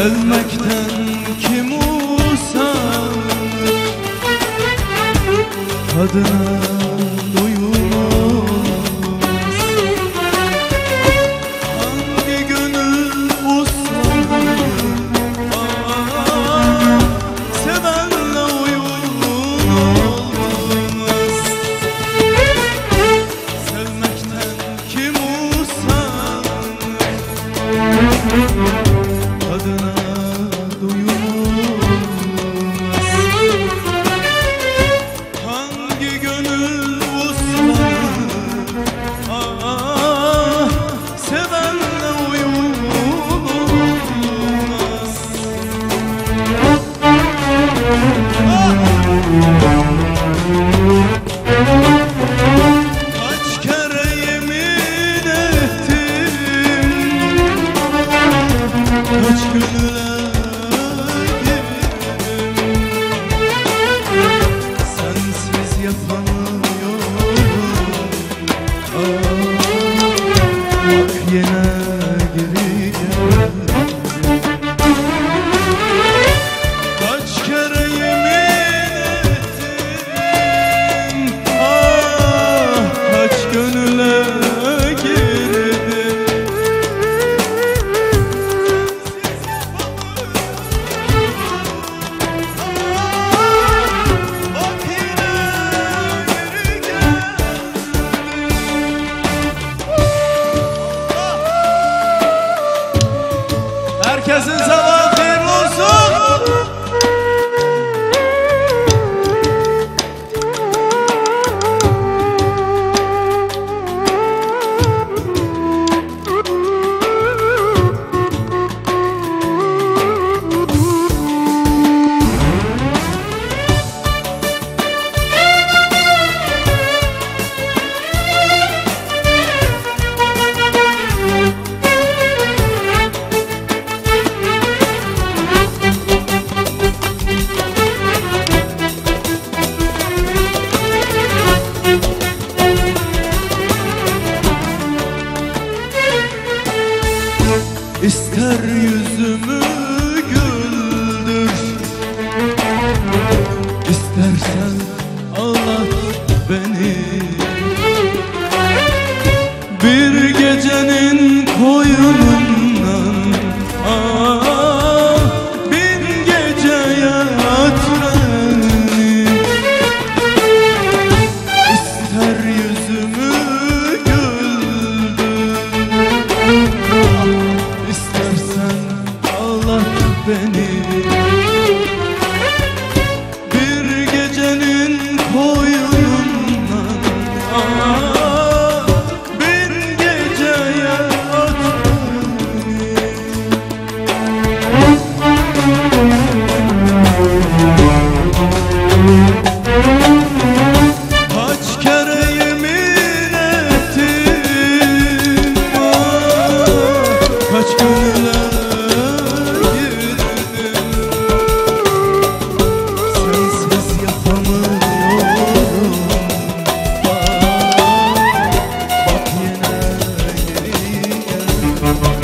Sevmekten kim usanır, kadına doyum olmaz. Hangi gönül uslanır, sevenle uyum olmaz. Sevmekten kim usanır, kadına doyum olmaz. Hangi gönül uslanır, sevenle uyum olmaz. Kaç kere yemin ettim, kaç gönüle girdim, sensiz yapamıyorum. Bak yine geri geldim. Kaç kere yemin ettim, kaç gönüle girdim, bak yine geri geldim. Herkesin sabahı hayırlı olsun. İster yüzümü güldür, İstersen ağlat beni. Bir gecenin koyunundan bin gece yat beni. İster yüzümü güldür, İstersen ağlat beni. Bir gecenin koyunundan bir geceye at beni. Kaç kere yemin ettim, kaç gönüle girdim, sensiz yapamıyorum. Bak yine geri geldim.